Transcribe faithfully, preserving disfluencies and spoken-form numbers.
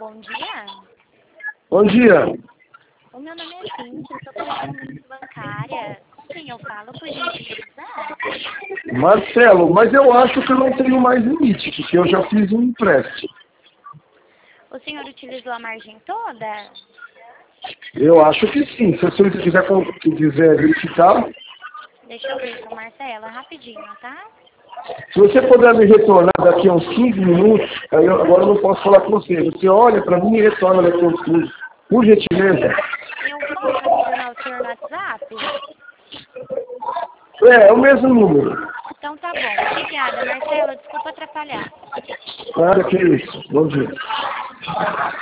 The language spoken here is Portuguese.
bom dia. Bom dia. O meu nome é Cíntia, eu sou correspondente bancária. Com quem eu falo, por gentileza? Marcelo, mas eu acho que eu não tenho mais limite, porque eu já fiz um empréstimo. O senhor utilizou a margem toda? Eu acho que sim. Se a senhora quiser, quiser verificar, Deixa eu ver com Marcela, rapidinho, tá? se você puder me retornar daqui a uns quinze minutos, aí eu, agora eu não posso falar com você. Você olha para mim e retorna daqui a uns quinze. Por gentileza. Eu posso adicionar o senhor no WhatsApp? É, é o mesmo número. Então tá bom. Obrigada, Marcela. Desculpa atrapalhar. Nada que isso. Bom dia.